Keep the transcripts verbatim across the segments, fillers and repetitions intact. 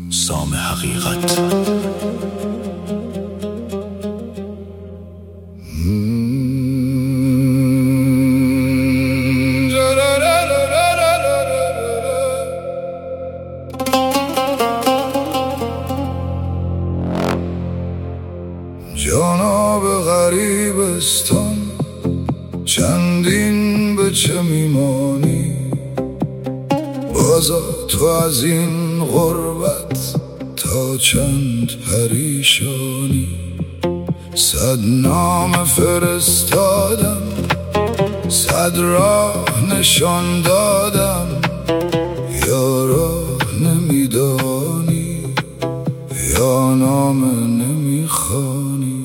سام حقیقت. جانا به غریبستان چندین به چه میمانی؟ بازا تو از این غربت تا چند پریشانی؟ صد نام فرستادم، صد راه نشان دادم، یا راه نمیدانی یا نام نمیخوانی.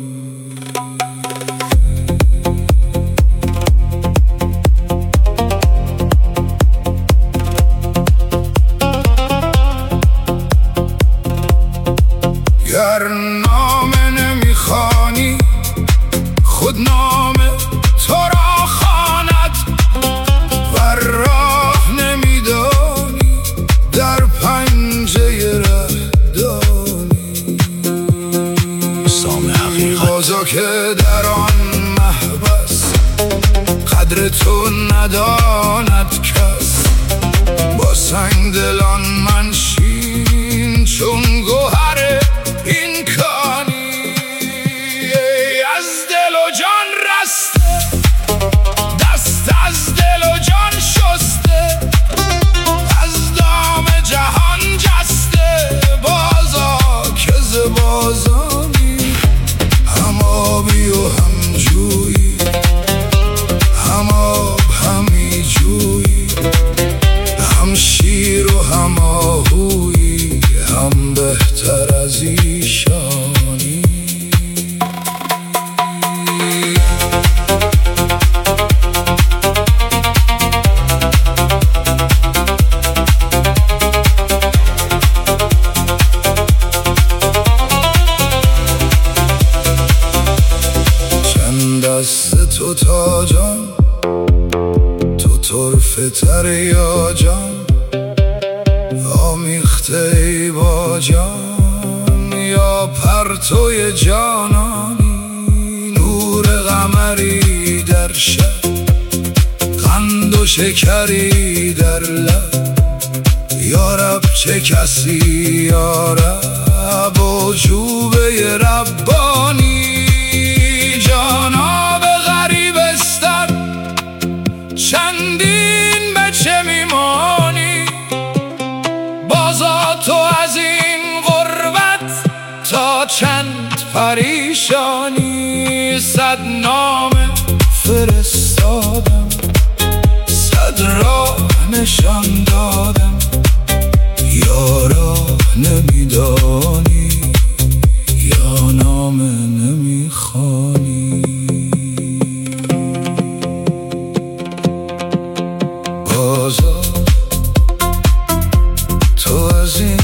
گر نامه نمیخوانی خود نامه تو را خواند، ور راه نمیدانی در پنجه ره دانی. سام حقیقت. بازا که در آن محبس قدر تو نداند کس، با سنگ دلان منشین چون گوهر این کانی. از دل و جان رسته، دست از دل و جان شسته، از دام جهان جسته. بازا که ز بازانی، هم آبی و هم جویی، هم آب همی جویی، هم شیر و هم آهویی، هم بهتر از ایشانی. چند دست تو تا جان، تو طرفه تر یا جان، آمیخته ای با جان یا پرتوی جانانی. نور قمری در شب، قند و شکری در لب، یارب چه کسی یارب عجوبه ربانی. جانا به غریبستان چندین به چه میمانی؟ بازا تو از این غربت تا چند پریشانی؟ صد نامه فرستادم، صد راه نشان دادم، یا راه نمیدانی یا نامه نمیخوانی. بازا تو از این